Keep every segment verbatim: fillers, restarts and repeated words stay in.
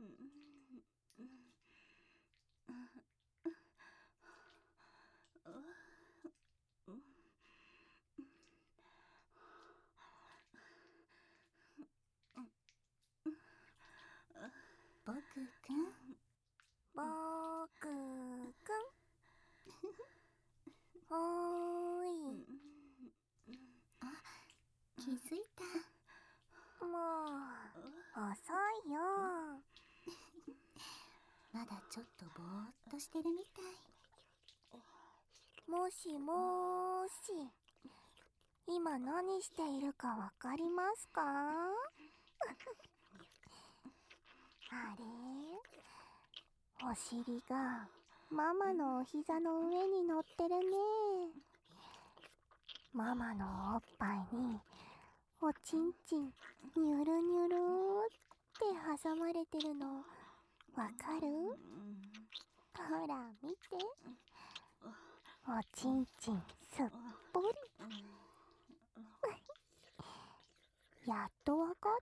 僕くん、僕くん、おーい。あ、気づいた。もう遅いよ。まだちょっとぼーっとしてるみたい。もしもーし、今何しているかわかりますか？あれ？お尻がママのお膝の上に乗ってるね。ママのおっぱいにおちんちんニュルニュルって挟まれてるのわかる？ほら見て、おちんちんすっぽり。やっとわかった？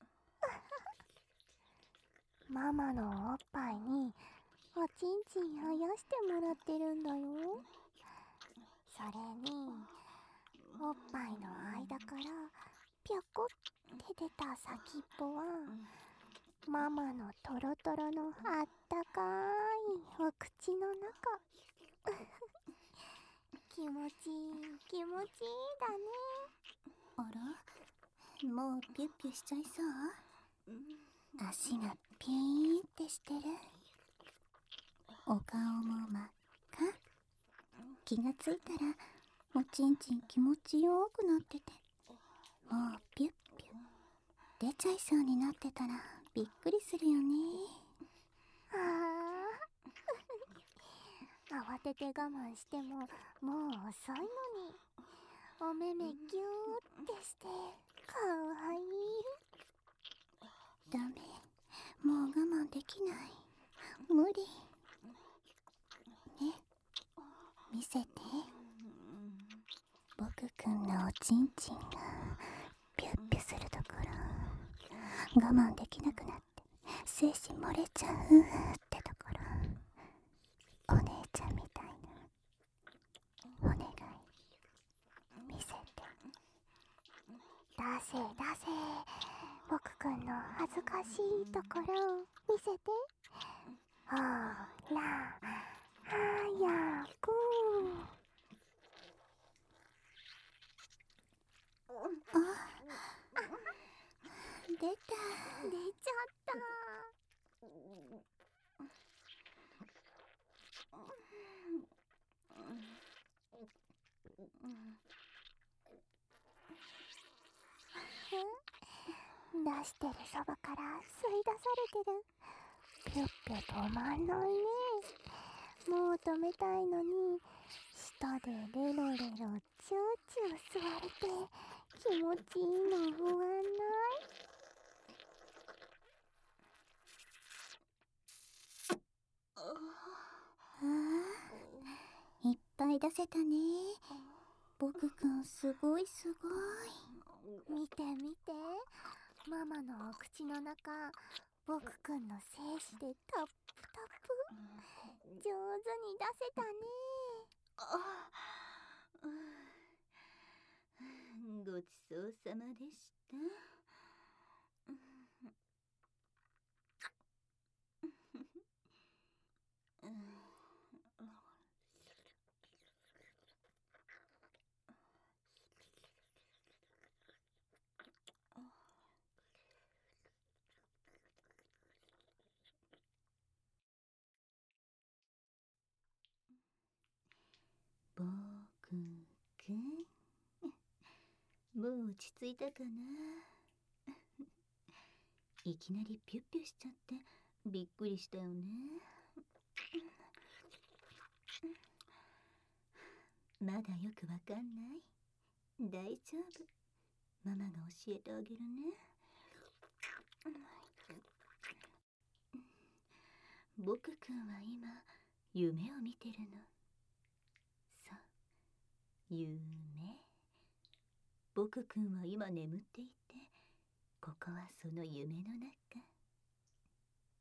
ママのおっぱいにおちんちんあやしてもらってるんだよ。それにおっぱいの間からぴょこって出た先っぽはママのトロトロのあったかいお口の中。気持ちいい気持ちいいだね。あら、もうピュッピュしちゃいそう？足がピーンってしてる。お顔も真っ赤。気がついたらおちんちん気持ちよくなってて、もうピュッピュ出ちゃいそうになってたらびっくりするよね。ああ慌てて我慢してももう遅いのに、お目目ギューってしてかわいい。ダメ、もう我慢できない、無理ね。見せて。僕くんのおちんちんがピュッピュするところ、我慢できなくなって精子漏れちゃうってところ、お姉ちゃんみたいな。お願い見せて。出せ出せ、僕くんの恥ずかしいところ見せて。ほら早く。あ、出た。出ちゃった。出してるそばから吸い出されてる。ぴゅっぴゅ止まんないね。もう止めたいのに舌でレロレロチューチュー吸われて気持ちいいの不安ない？ああ、いっぱい出せたね。僕くんすごいすごい。見て見て、ママのお口の中、僕くんの精子でタップタップ。上手に出せたね。あ、ごちそうさまでした。僕くん、もう落ち着いたかな？いきなりピュッピュしちゃってびっくりしたよね。まだよくわかんない？大丈夫、ママが教えてあげるね。僕くんは今夢を見てるの。そう、夢。僕くんは今眠っていて、ここはその夢の中。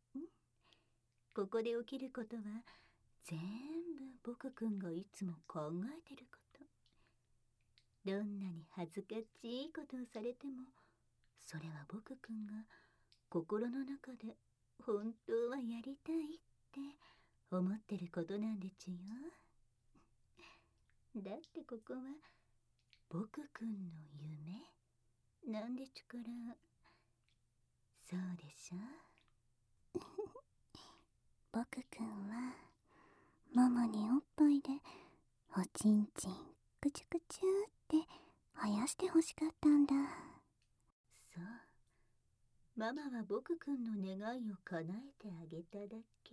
ここで起きることは全部僕くんがいつも考えてること。どんなに恥ずかしいことをされても、それは僕くんが心の中で本当はやりたいって思ってることなんでちゅよ。だってここは僕くんの夢なんでちゅから。そうでしょ。 僕くんはママにおっぱいでおちんちんくちゅくちゅって生やしてほしかったんだ。 そう、ママは僕くんの願いを叶えてあげただけ。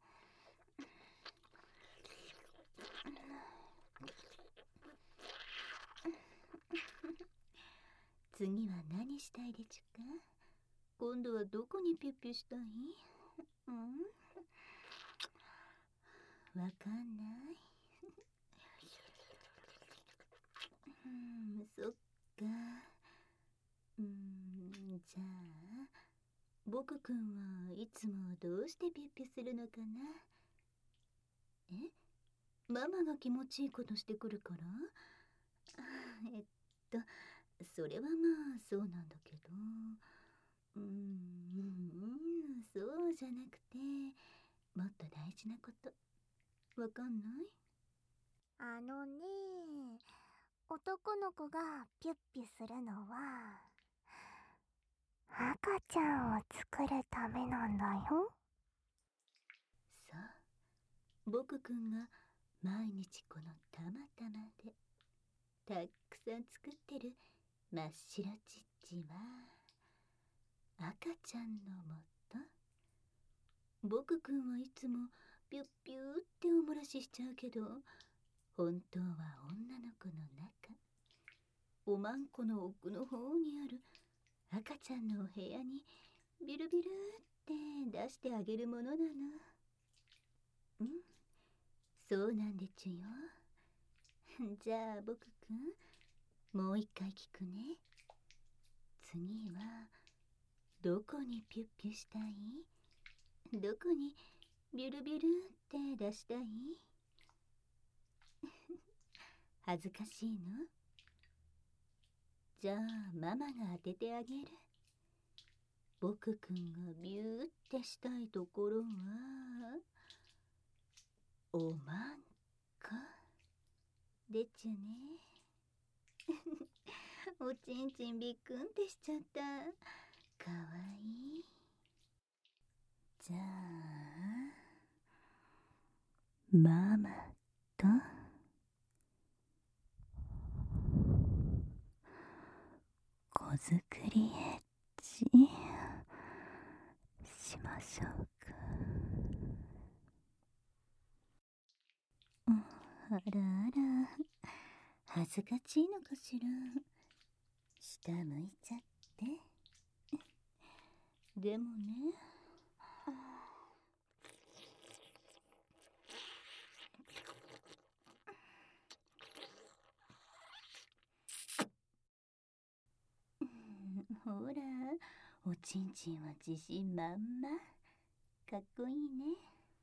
次は何したいでちゅか。今度はどこにピュッピュしたい？うん、わかんない。うん、そっか。うん、じゃあ僕くんはいつもどうしてピュッピュするのかな。え、ママが気持ちいいことしてくるから？えっとそれはまあそうなんだけど、うーん、そうじゃなくてもっと大事なこと、わかんない？ あのね、男の子がピュッピュするのは赤ちゃんを作るためなんだよ。 そう、僕くんが毎日このたまたまでたくさん作ってる真っ白ちっちは赤ちゃんのもと。僕くんはいつもピュッピューっておもらししちゃうけど、本当は女の子の中、おまんこの奥の方にある赤ちゃんのお部屋にビルビルって出してあげるものなの。うん、そうなんでちゅよ。じゃあ僕くん、もう一回聞くね。次はどこにピュッピュしたい？どこにビュルビュルって出したい？恥ずかしいの？じゃあママが当ててあげる。僕くんがビューってしたいところはおまんこでちゅね。おちんちんびっくんってしちゃった。かわいい。じゃあママと子作りエッチしましょうか。あらあら、恥ずかしいのかしら。下向いちゃって。でもね、ほら、おちんちんは自信満々。かっこいいね。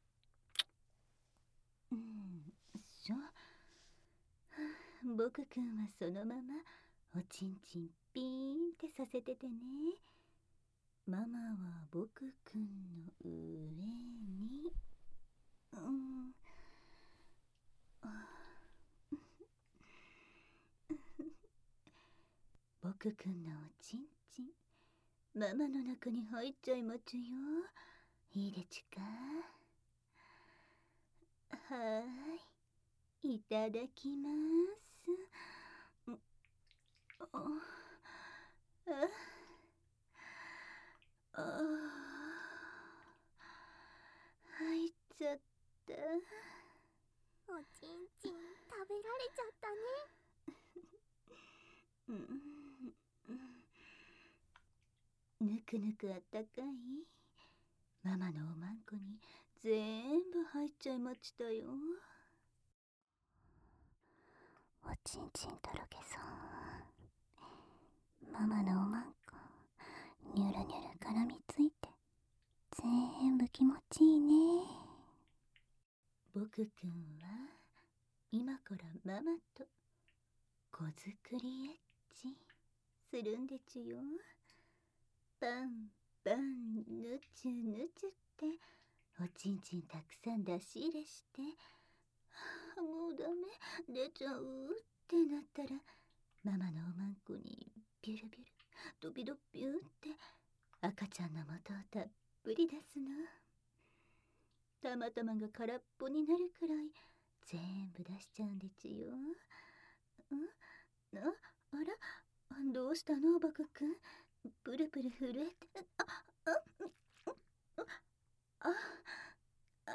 うん、しょ。僕くんはそのままおちんちんピーンってさせててね。ママは僕くんの上に、うん、僕くんのおちんちんママの中に入っちゃいまちゅよ。いいでちゅか。はーい、いただきます。あああ、入っちゃった。 おちんちん食べられちゃったね。 うん、ぬくぬくあったかい。ママのおまんこに全部入っちゃいましたよ。 おちんちんとろけそう。ママのおまんこニュルニュル絡みついて全全部気持ちいいね。 僕くんは今からママと子作りエッチするんでちゅよ。パンパンぬちゅぬちゅっておちんちんたくさん出し入れして、はあ、もうダメ出ちゃうってなったら、ママのおまんこにビュルビュルドビドビューって赤ちゃんの元をたっぷり出すの。たまたまが空っぽになるくらい全部出しちゃうんでちゅよ。んあ、あら、どうしたのバクくん、プルプル震えて、あ、あ、あ、あ、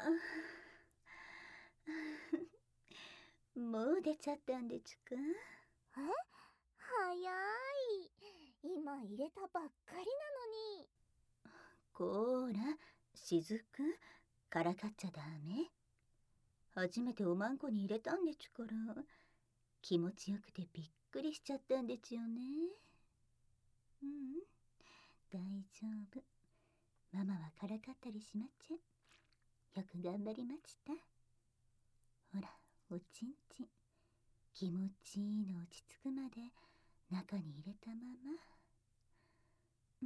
あ、もう出ちゃったんでちゅか。 え、早い。今入れたばっかりなのに。 こーら、しずく、からかっちゃダメ。初めておまんこに入れたんでちゅから、気持ちよくてびっくりしちゃったんでちゅよね。うん、大丈夫。ママはからかったりしまっちゃ。よく頑張りました。ほら、おちんちん。気持ちいいの落ち着くまで中に入れたまま。うん、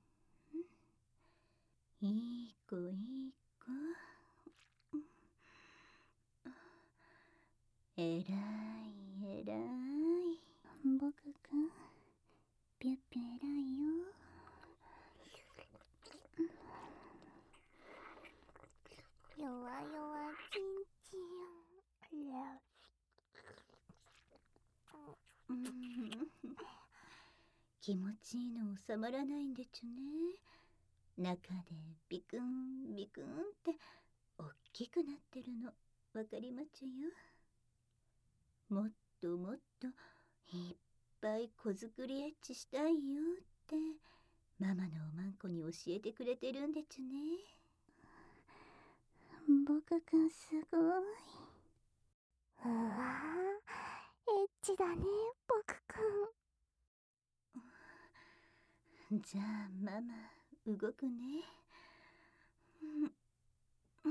うん、いい子いい子。うん、えらいえらい。 僕くん、ぴゅっぴゅえらいよ。弱々ちんちん。 うん、気持ちいいの収まらないんでちゅね。中でビクンビクンっておっきくなってるのわかりまちゅよ。もっともっといっぱい子作りエッチしたいよってママのおまんこに教えてくれてるんでちゅね。 僕くんすごい。うわー、エッチだね、僕くん。じゃあママ動くね。うん、うん、うん、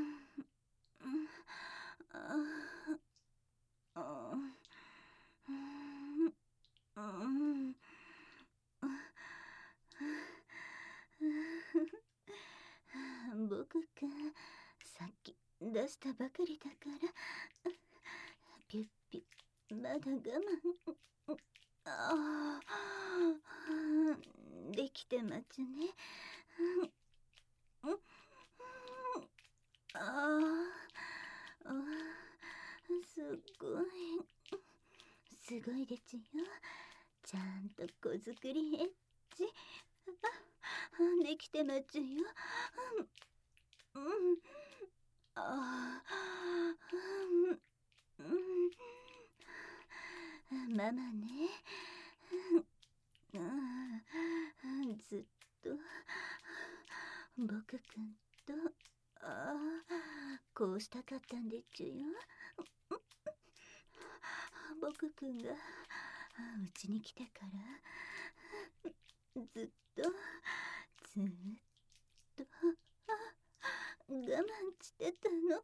ああ、うん、うん、僕くんさっき出したばかりだからピュッピュまだ我慢。ああ、できてまちゅね。ああ、すごいすごいでちゅよ。ちゃんと子作りエッチあできてまちゅよ。うん、うん、ああ、うん、うん、ママね、うん、ずっと僕くんとあこうしたかったんでちゅよ。僕くんがうちに来てからずっとずっと我慢してたの。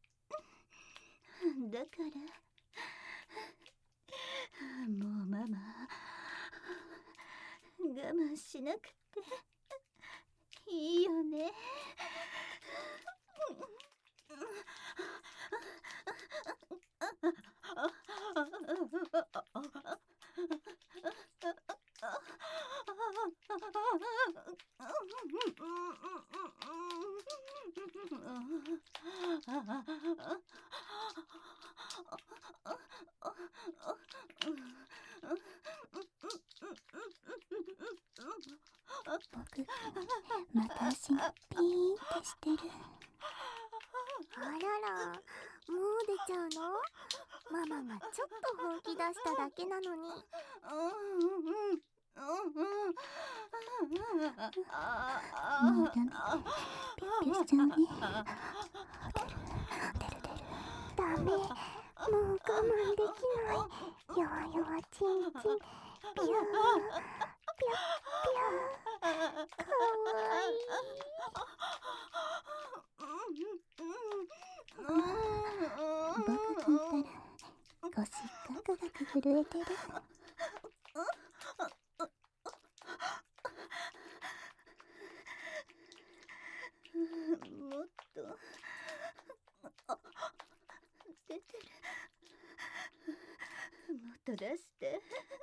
だからもうママ我慢しなくていいよね。 僕くん、また足がピーンってしてる。あらら、もう出ちゃうの？ママがちょっと本気出しただけなのに。もうダメ、ピュッピュしちゃうね。出る出る出る。ダメ、もう我慢できない。弱々ちんちん、ピューピュッピュー。 かわいい。僕くんったら腰ガクガク震えてる。 もっと出てる。もっと出して。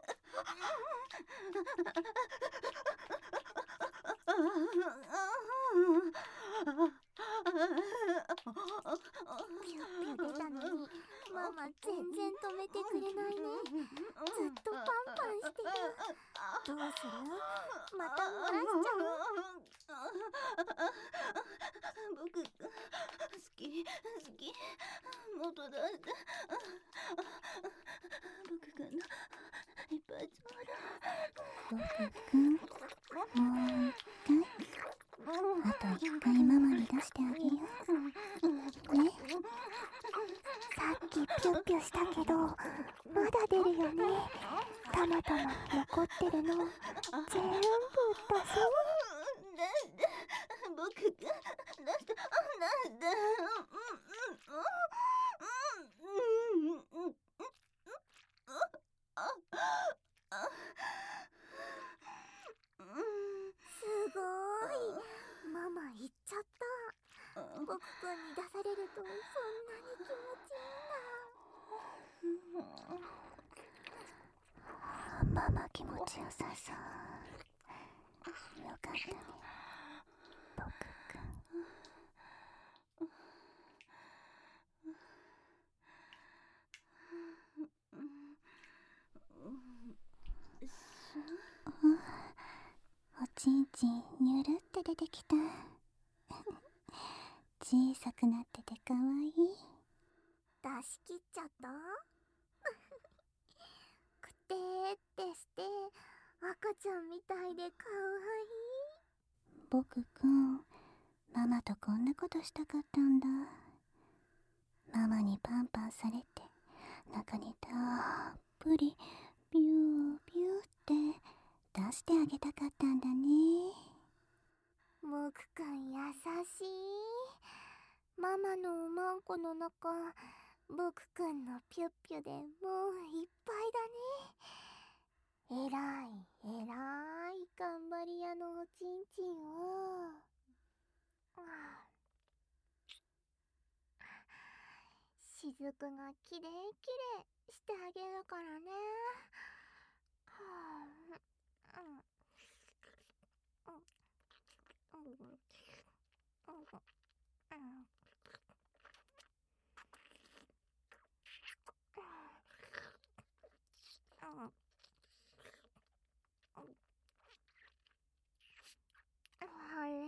ピュッピュ出たのにママ全然止めてくれないね。ずっとパンパンしてる。どうする？また漏らしちゃう？ 僕好き好き、もっと出して。僕くんのいっぱいつまる。 僕くん、もう一回。あと一回ママに出してあげるね。さっきピュッピュしたけどまだ出るよね。たまたま残ってるの全部出そう。 出して僕くん、出して出してすごい、ママ言っちゃった。僕くんに出されるとそんなに気持ちいいんだ。ママ気持ちよさそう。よかったね、僕くん。おちんちんにゅるって出てきた。小さくなっててかわいい。出し切っちゃった。くてーってして赤ちゃんみたいでかわいい。僕くん、ママとこんなことしたかったんだ。ママにパンパンされて中にたっぷりビュービューって出してあげたかったんだね。僕くん優しい。ママのおまんこの中、僕くんのピュッピュでもういっぱいだね。えらいえらい頑張り屋のおちんちんを、しずくがきれいきれいしてあげるからね。あれ、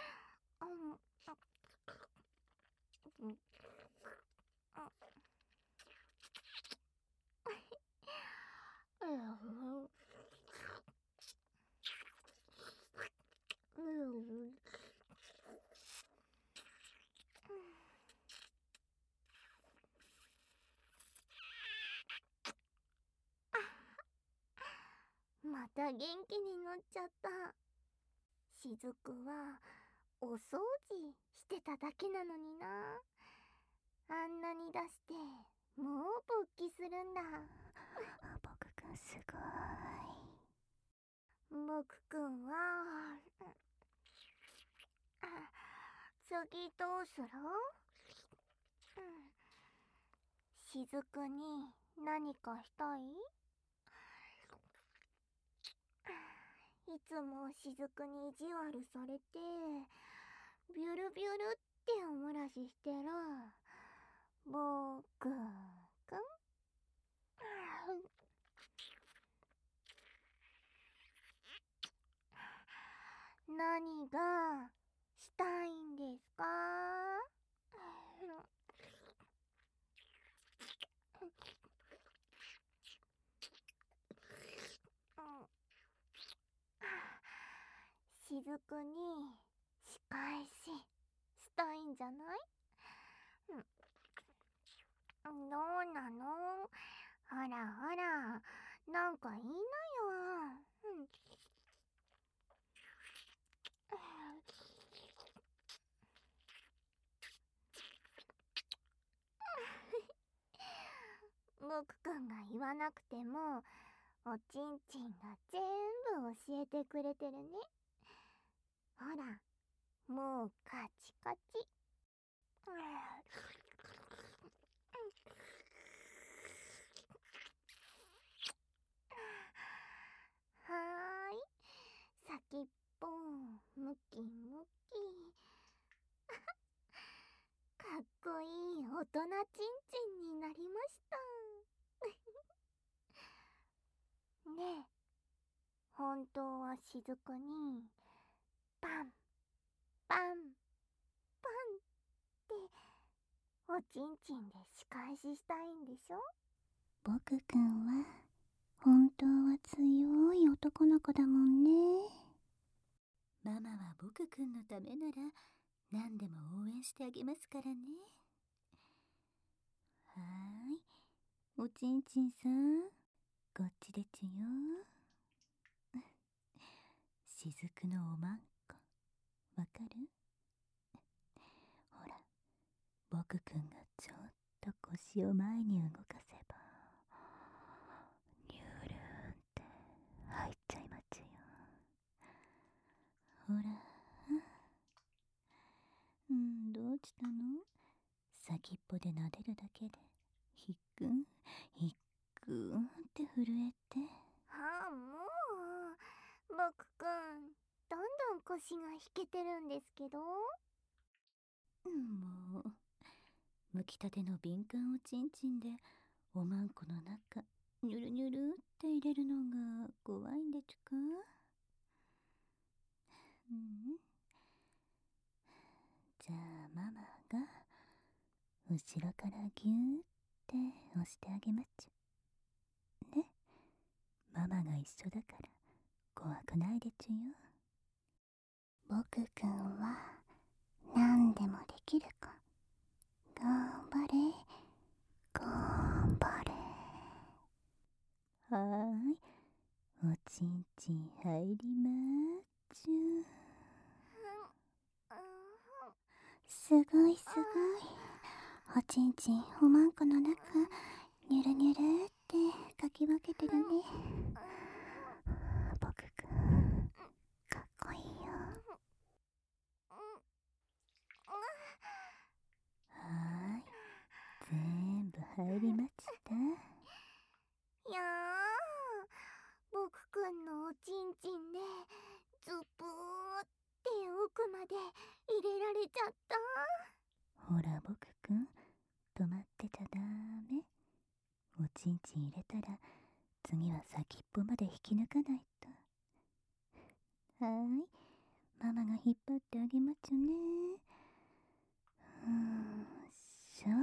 また元気になっちゃった。しずくはお掃除してただけなのにな。あんなに出してもう勃起するんだ。僕くんすごい。僕くんは次どうする？しずくに何かしたい？いつもしずくに意地悪されてビュルビュルっておもらししてる僕くん。何がしたいんですか？しずくに仕返ししたいんじゃない？どうなの？ほらほら、なんかいいのよ。 僕くんが言わなくてもおちんちんが全部教えてくれてるね。ほら、もうカチカチ。はーい、先っぽムキムキ。かっこいい大人ちんちんになりました。ねえ、本当はしずくにパンパンパンっておちんちんで仕返ししたいんでしょ。僕くんは本当は強い男の子だもんね。 ママは僕くんのためなら何でも応援してあげますからね。はーい、おちんちんさん、こっちでちゅよ。しずくのおまんこ、わかる？ほら、僕くんがちょっと腰を前に動かせば、ニュールーンって入っちゃいまちゅよ。ほら、うん、どうしたの？先っぽで撫でるだけでひっくんひっくんって震えて。 はあ、もう僕くんどんどん腰が引けてるんですけど。 もうむきたての敏感おちんちんでおまんこの中ニュルニュルって入れるのが怖いんでちゅか。うん、じゃあママが後ろからギューって押してあげまっちゅね。ママが一緒だから怖くないでちゅよ。 僕くんは何でもできる子。頑張れ頑張れ。 はーい、おちんちん入りまーちゅ。 すごいすごい。おちんちんおまんこの中ニュルニュルってかき分けてるね。僕くんかっこいいよ。 はーい、全部入りました。 いやー、僕くんのおちんちんでズブーって奥まで入れられちゃった。 ほら僕くん、止まってちゃダメ。おちんちん入れたら次は先っぽまで引き抜かないと。はーい、ママが引っ張ってあげまちゅね。うーんしょ。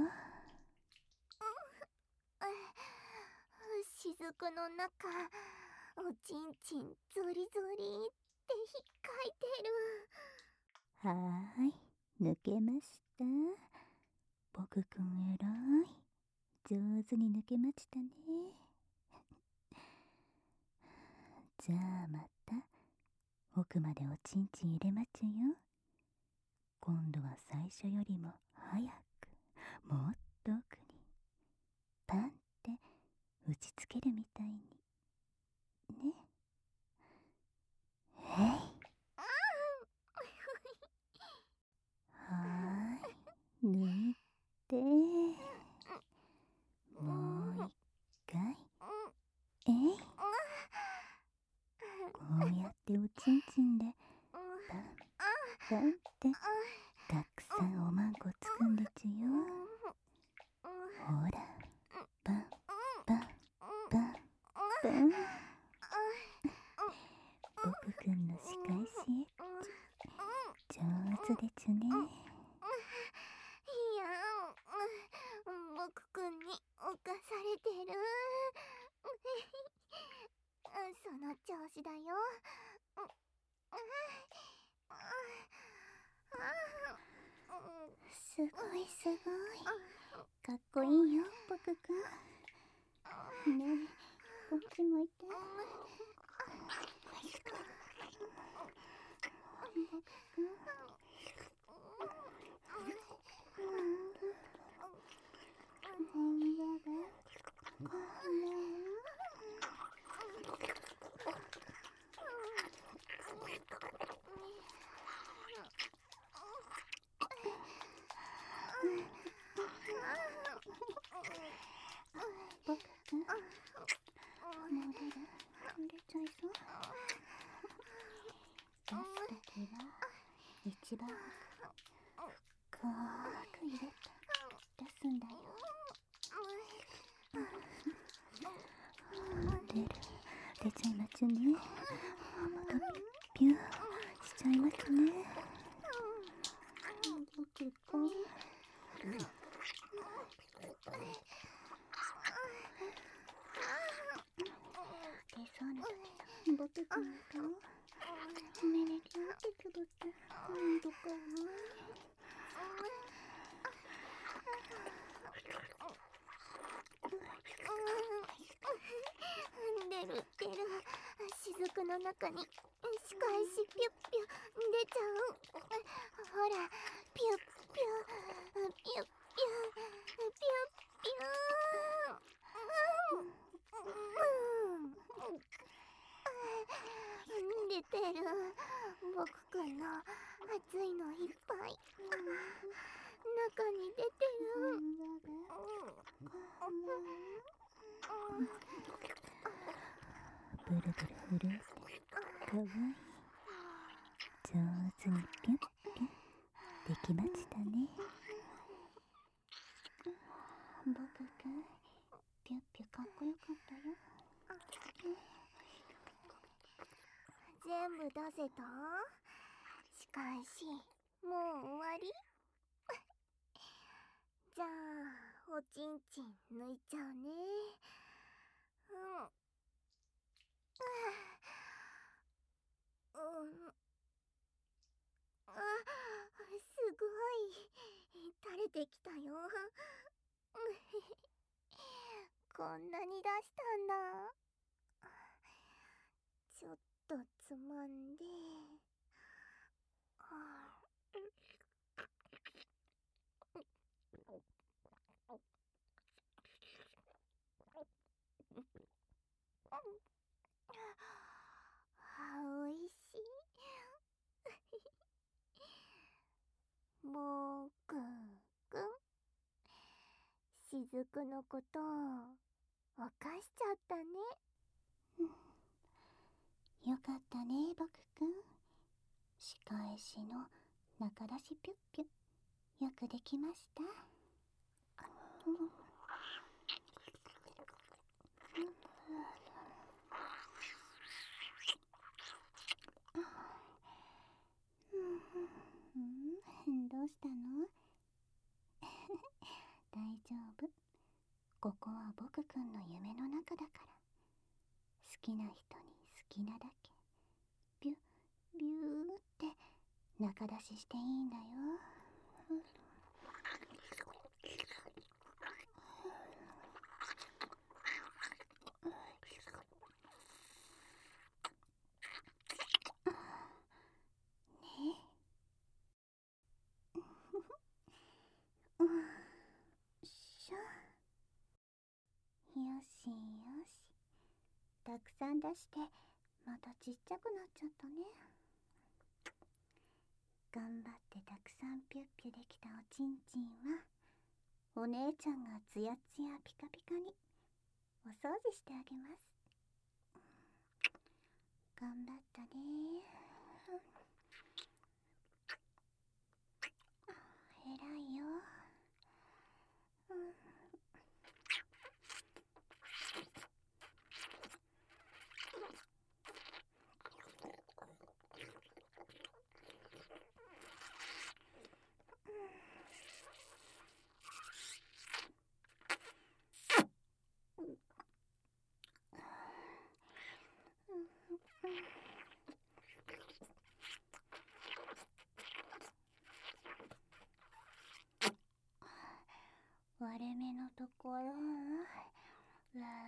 しずくの中おちんちんゾリゾリって引っかいてる。 はーい、抜けました。僕くんえらい、上手に抜けましたね。じゃあまた奥までおちんちん入れまちゅよ。今度は最初よりも早く、もっと奥にパンって打ちつけるみたいにね。えい、はーい、抜いて、もう一回、えい。こうやっておちんちんでパンパンってたくさんおまんこつくんでちゅよ。ほら、パンパンパンパン。僕くんの仕返しエッチ、上手でちゅね。 いや僕くんに侵されてる。その調子だよ。すごいすごい。かっこいいよ僕くん。ねえ、こっち向いて。僕くん。大丈夫？ 一番深く入れて出すんだよ。出る、出ちゃいますね。またピューしちゃいますね。僕くん、出そうな時の僕くんの顔、目でキュンってつぶって今度かな。 出る出る、雫の中に仕返しピュッピュ出ちゃう。ほらピュッピュピュッピュピュッピュ出てる。僕くんの熱いのいっぱい中に出てる。 ブルブル震えてかわいい。上手にピュッピュッできましたね。僕くん、ピュッピュかっこよかったよ。 全部出せた？仕返しもう終わり？じゃあおちんちん抜いちゃうね。うんうんあ、すごい垂れてきたよ。こんなに出したんだ。ちょっとつまんで、はあ、おいしい。ぼくくん、雫のことを犯しちゃったね。 よかったね、僕くん。仕返しの中出しピュッピュッよくできました。うん、どうしたの？大丈夫。ここは僕くんの夢の中だから。好きな人に好きなだけビュッビューって中出ししていいんだよ。よしよし。たくさん出してまたちっちゃくなっちゃったね。頑張ってたくさんピュッピュできたおちんちんはお姉ちゃんがツヤツヤピカピカにお掃除してあげます。頑張ったね。偉いよ。うん割れ目のところ、ララ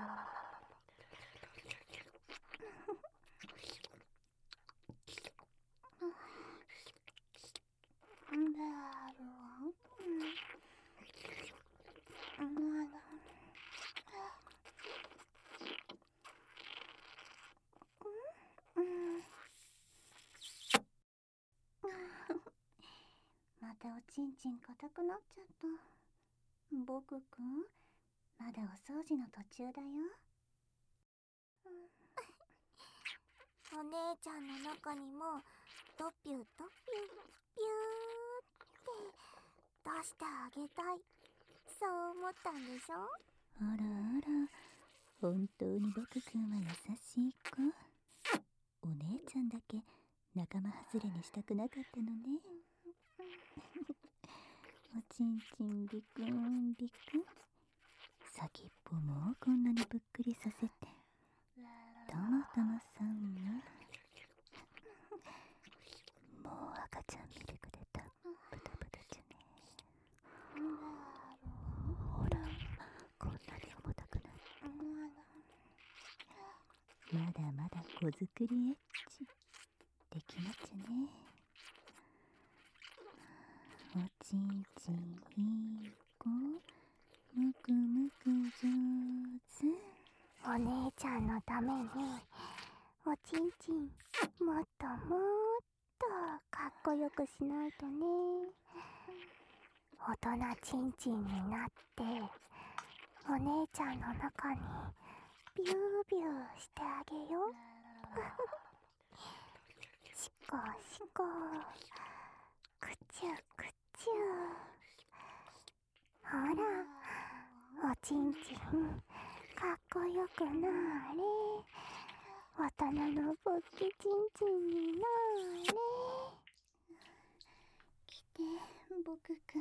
またおちんちん硬くなっちゃった。僕くん、まだお掃除の途中だよ。 お姉ちゃんの中にもとぴゅーとぴゅーぴゅーって出してあげたい、そう思ったんでしょ。 あらあら、本当に僕くんは優しい子。お姉ちゃんだけ仲間外れにしたくなかったのね。おちんちんびくんびくん、先っぽもこんなにぷっくりさせて、たまたまさんはもう赤ちゃんミルクでたっぷたぷたちゅね。ほら、こんなに重たくなって、まだまだ子作りエッチできなちゃね。おちんちんいい子、むくむく上手。 お姉ちゃんのためにおちんちんもっともっとかっこよくしないとね。大人ちんちんになってお姉ちゃんの中にビュービューしてあげよう。しこしこ、くちゅくちゅ。ほら、おちんちんかっこよくなーれ。大人のぼっきちんちんになーれ。 来て、僕くん。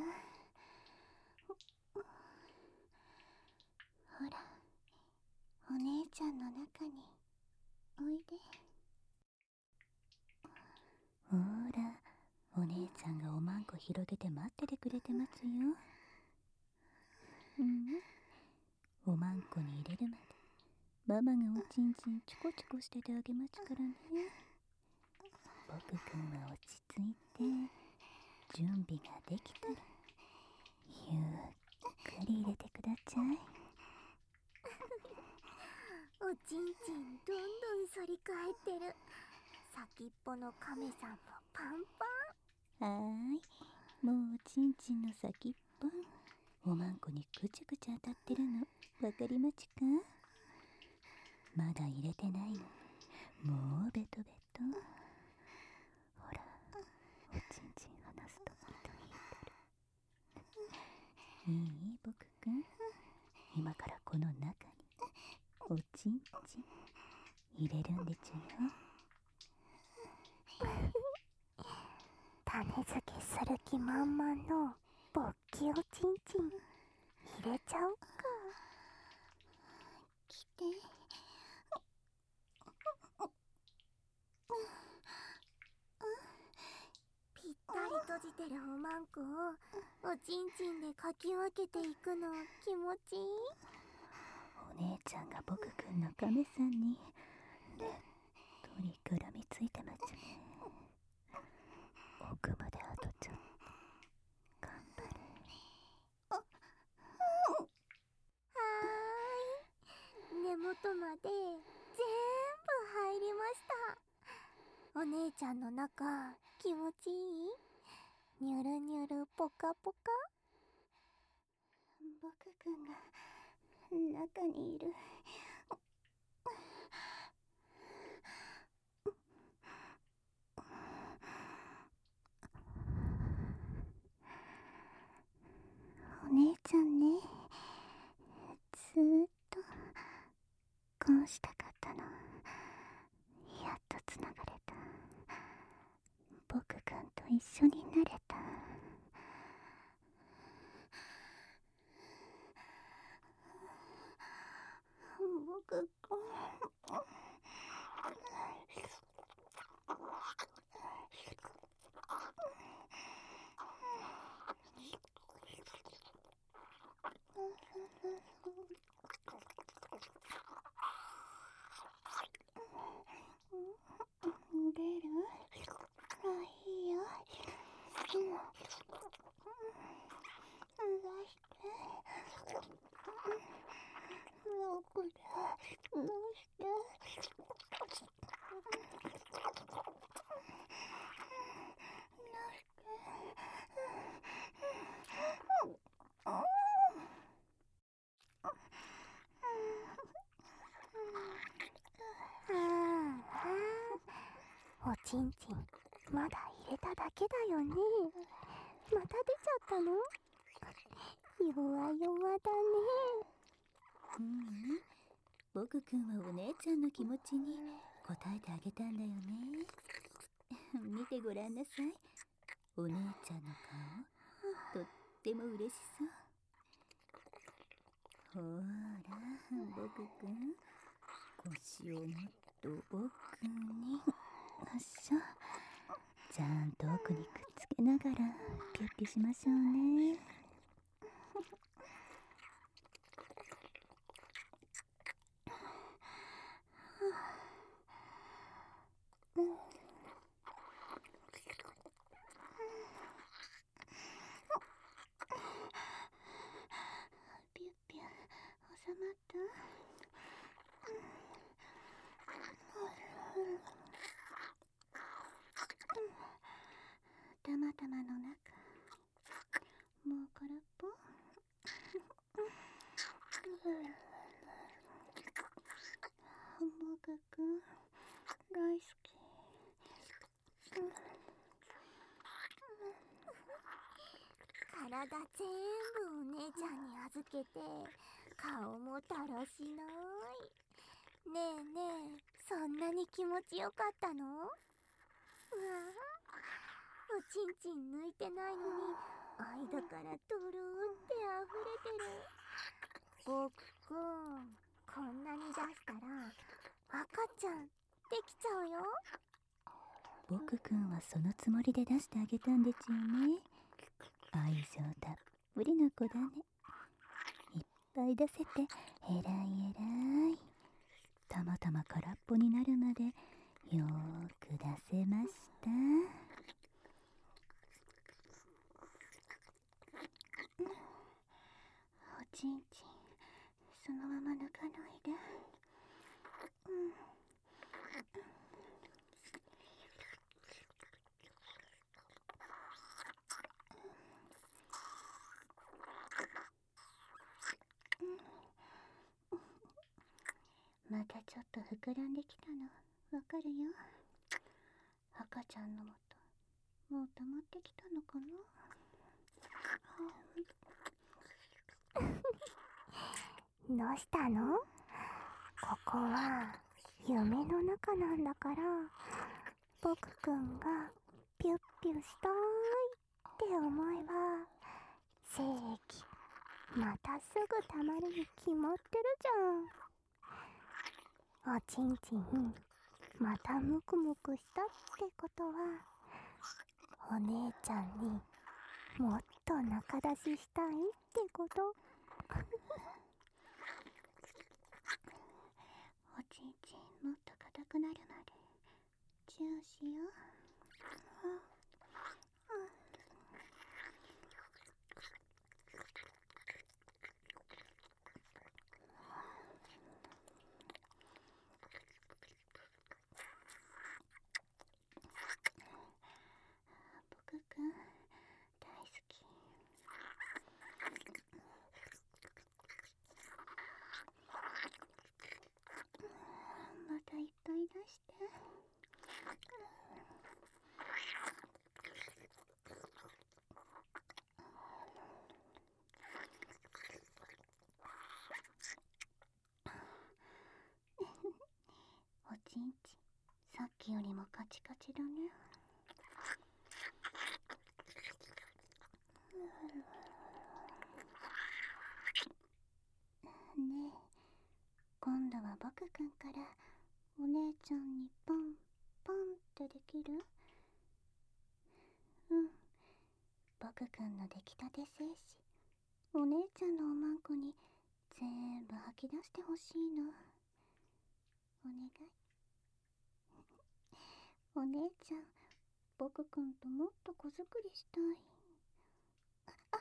ほら、お姉ちゃんの中においで。ほら、お姉ちゃんがおまんこ広げて待っててくれてますよ。うん、おまんこに入れるまでママがおちんちんチコチコしててあげますからね。僕くんは落ち着いて準備ができたらゆっくり入れてください。 おちんちんどんどん反り返ってる。先っぽの亀さんもパンパン。 はーい、もうおちんちんの先っぽおまんこにぐちゃぐちゃ当たってるのわかりまちか。まだ入れてないのもうベトベト。ほら、おちんちん離すと糸引いてる。いい僕くん、今からこの中におちんちん入れるんでちゅよ。 種付けする気満々のぼっきおちんちん入れちゃおうか。 来て。 ぴったり閉じてるおまんこをおちんちんでかき分けていくの気持ちいい。 お姉ちゃんが僕くんの亀さんにねっとり絡みついてますね。奥まであとちょっと頑張れ。 はーい、根元まで全部入りました。お姉ちゃんの中気持ちいい？ニュルニュルポカポカ。 僕くんが中にいる。お姉ちゃんね、ずーっとこうしたかったの。やっとつながれた。僕くんと一緒になれた。僕くん出る？あ、いいよ。うん。出して。僕で。出して。 おちんちんまだ入れただけだよね。また出ちゃったの？弱々だね。 ううん、僕くんはお姉ちゃんの気持ちに応えてあげたんだよね。見てごらんなさい、お姉ちゃんの顔、とっても嬉しそう。ほら僕くん、腰をもっと奥に、よっしょ。ちゃんと奥にくっつけながらピュッピュしましょうね。 ピュッピュ収まった？たまたまの中もう空っぽ？僕くん大好き。体全部お姉ちゃんに預けて顔もたらしない。ねえねえ、そんなに気持ちよかったの？うわあ、おちんちん抜いてないのに間からとろって溢れてる。僕くん、こんなに出したら赤ちゃんできちゃうよ。 僕くんはそのつもりで出してあげたんでちゅね。愛情たっぷりの子だね。いっぱい出せてえらいえらい。たまたま空っぽになるまでよーく出せました。 おちんちんそのまま抜かないで。うん、またちょっと膨らんできたのわかるよ。赤ちゃんのもともう溜まってきたのかな。どうしたの？ここは夢の中なんだから、僕くんがピュッピュしたいって思えば精液またすぐ溜まるに決まってるじゃん。おちんちんまたムクムクしたってことは、お姉ちゃんにもっと中出ししたいってこと。おちんちんもっと硬くなるまでチューしよう。僕くん大好き。またいっぱい出して。おちんちさっきよりもカチカチだね。ねえ、今度は僕くんからお姉ちゃんにポンポンってできる？うん、僕くんの出来たて精子、お姉ちゃんのおまんこに全部吐き出してほしいの。お願い。お姉ちゃん、僕くんともっと子作りしたい。あ、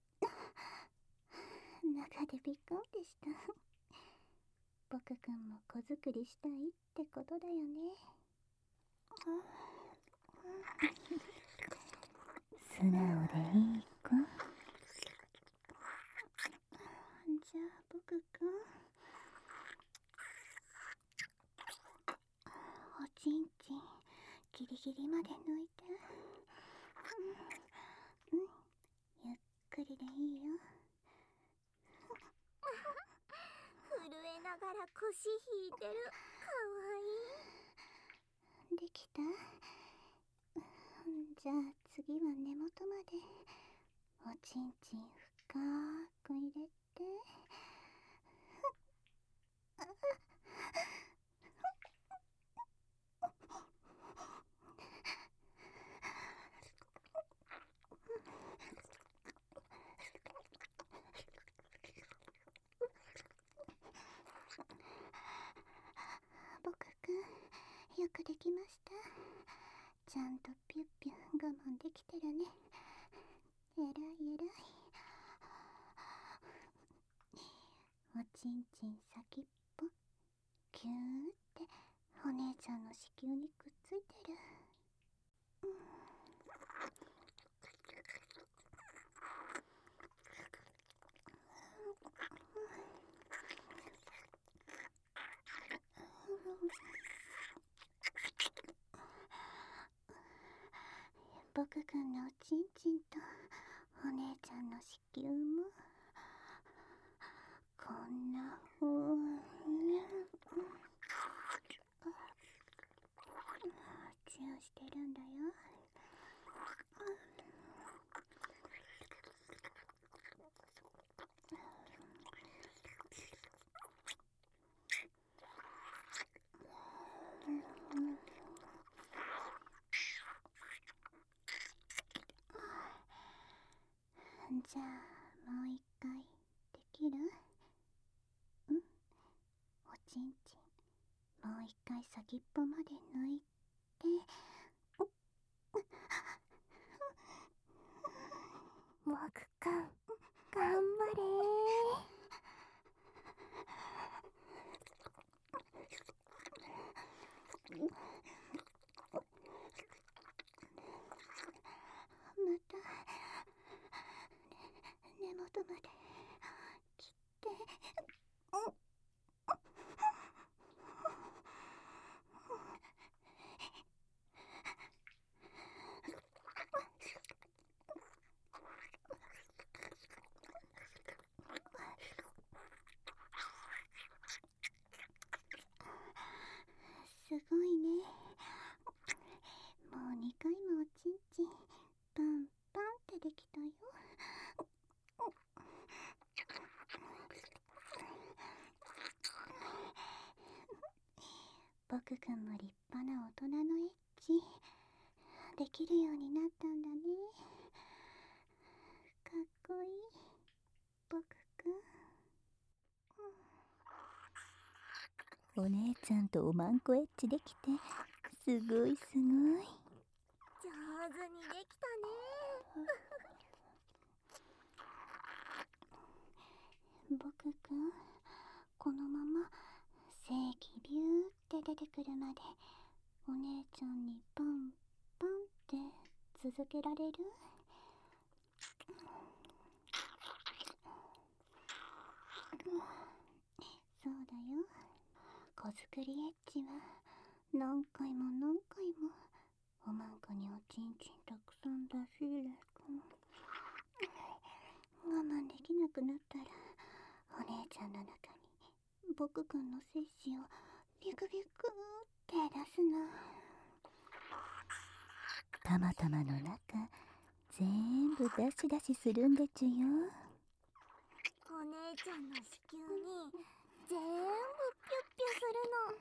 中でびっくりした。僕くんも子作りしたいってことだよね。 素直でいい子。 じゃあ僕くん、おちんちんギリギリまで抜いて、うん、うん、ゆっくりでいいよ。 震えながら腰引いてる。かわいい。 できた？じゃあ次は根元までおちんちん深く入れて、僕くん、よくできました。ちゃんとピュッピュ我慢できてるね。えらいえらい。おちんちん先っぽキューってお姉ちゃんの子宮にくっついてる。うん、僕くんのおちんちんとお姉ちゃんの子宮もこんなふうにチューしてるんだよ。じゃあもう一回できる？うん、おちんちんもう一回先っぽまで抜いて、 もくくん、頑張れー。 また根元まで切って、すごいね。もうにかいもおちんちんパンパンってできたよ。僕くんも立派な大人のエッチできるようになったんだね。かっこいい僕くん。お姉ちゃんとおまんこエッチできてすごいすごい。 上手にできたね。 僕くん、このまま正規ビューって出てくるまでお姉ちゃんにパンパンって続けられる？そうだよ。子作りエッチは何回も何回もおまんこにおちんちんたくさん出し入れ。我慢できなくなったらお姉ちゃんの中に僕くんの精子をビュクビュクって出すの。たまたまの中全部出し出しするんでちゅよ。 お姉ちゃんの子宮に全部ピュッピュするの。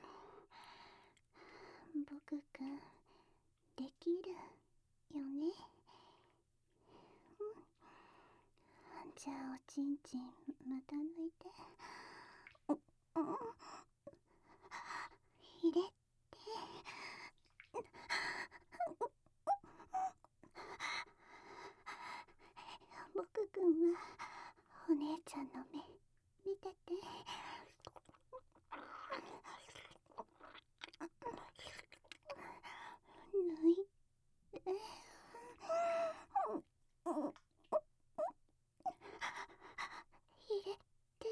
僕くんできるよね。うん、じゃあおちんちんまた抜いて、うん、入れて、僕くんはお姉ちゃんの目見てて。抜いて、入れて、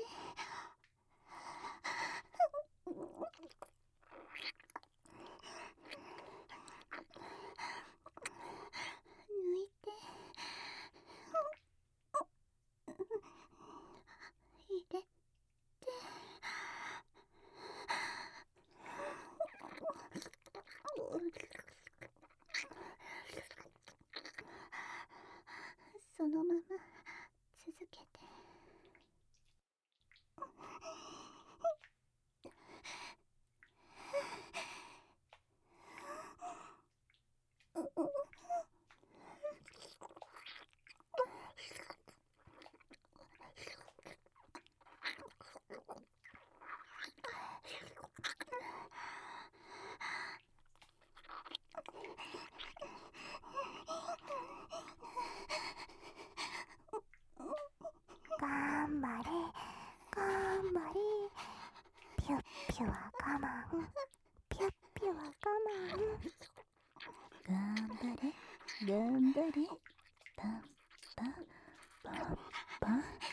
張り。ピュッピュは我慢。ピュッピュは我慢。 頑張れ頑張れ。パンパンパンパン。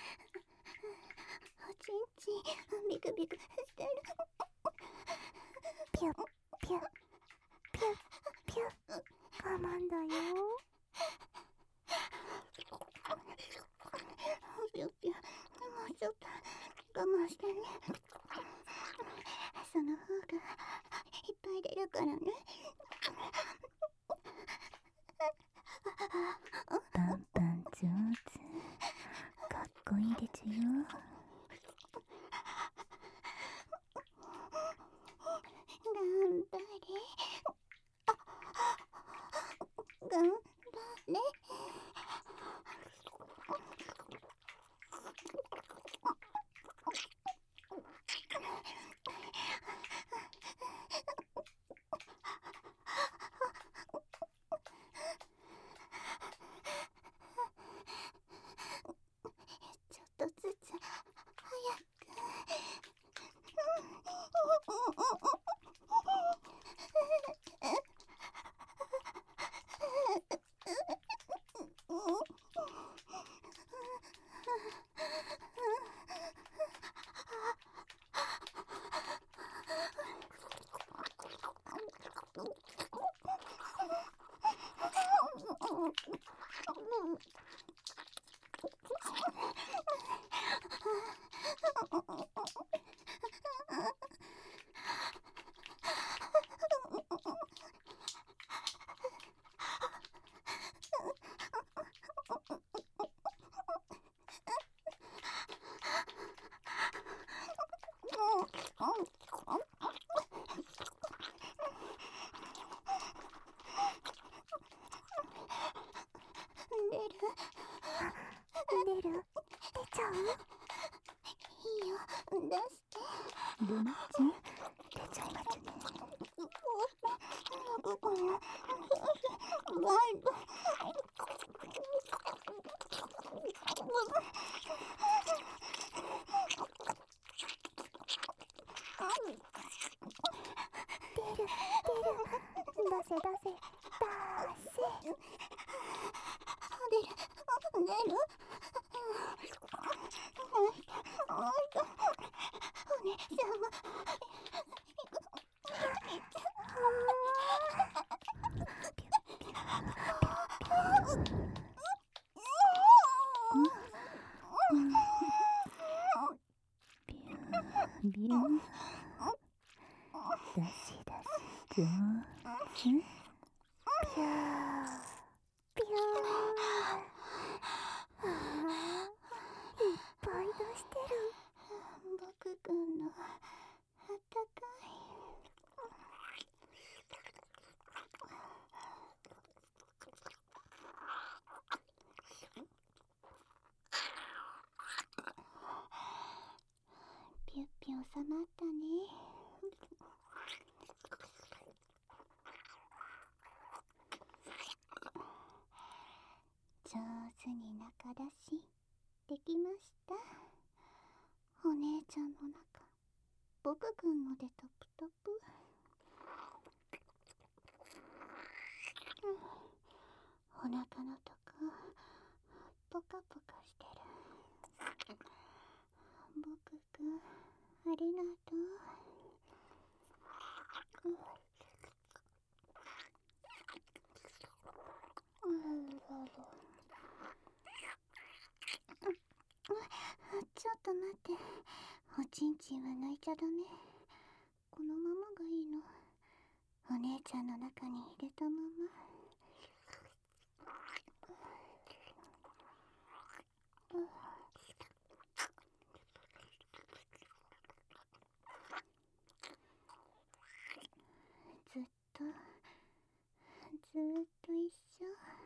おちんちんビクビクしてる。ピュッピュッピュッピュッ我慢だよ。ピュッピュッもうちょっと我慢してね。その方がいっぱい出るからね。 パンパン上手。かっこいいですよ。 頑張れ。頑張れ。ちょっとずつ早く。出る？出る？出ちゃう？いいよ、出して。 ルナちゃん、出ちゃいますね。 出る、出る。出せ、出せ、出せ。出る、出る。お姉ちゃんはビュー出し出し上手。 ピューピュー。あー、いっぱい出してる。僕くんのあったかい。ピュッピュ収まったね。上手に中出しできました。お姉ちゃんの中、僕くんのでトプトプ。うん、お腹のとこポカポカしてる。僕くん、ありがとう。うん、ちょっと待って。おちんちんは泣いちゃダメ。このままがいいの。お姉ちゃんの中に入れたまま。ずっとずっと一緒。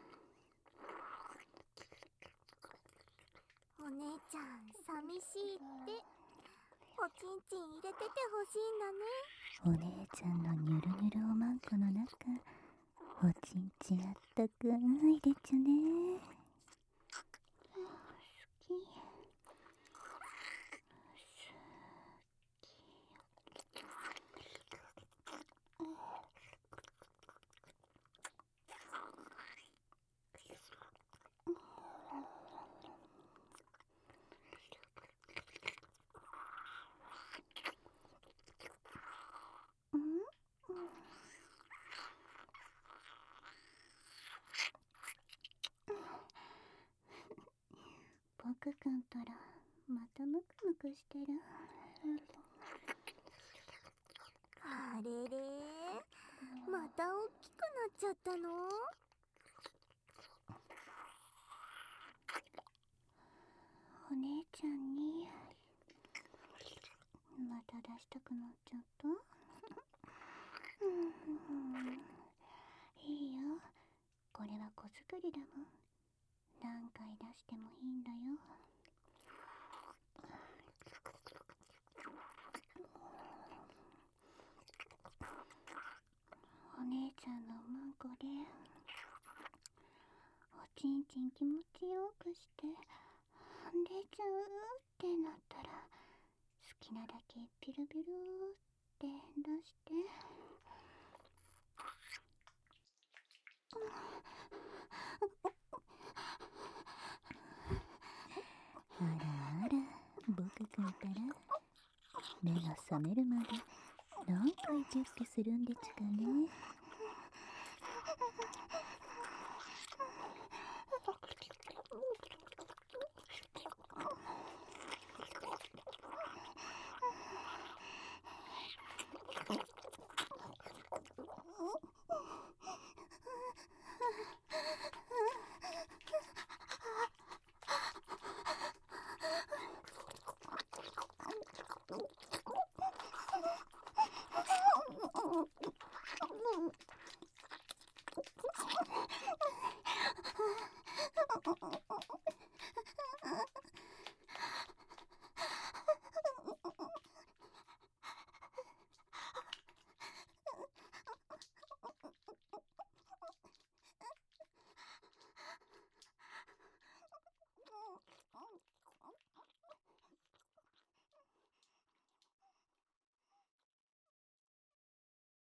お姉ちゃん寂しいって。おちんちん入れててほしいんだね。 お姉ちゃんのニュルニュルおまんこの中、おちんちんあったかいでちゅね。 好き。 ゃんたらまたムクムクしてる。 あれれ、また大きくなっちゃったの？ お姉ちゃんにまた出したくなっちゃった。いいよ、これは子作りだもん。何回出してもいいんだよ。お姉ちゃんのおまんこでおちんちん気持ちよくして出ちゃうってなったら、好きなだけピルピルって出して。 あらあら、僕くんったら目が覚めるまで何回ピュッピュするんでちゅかね。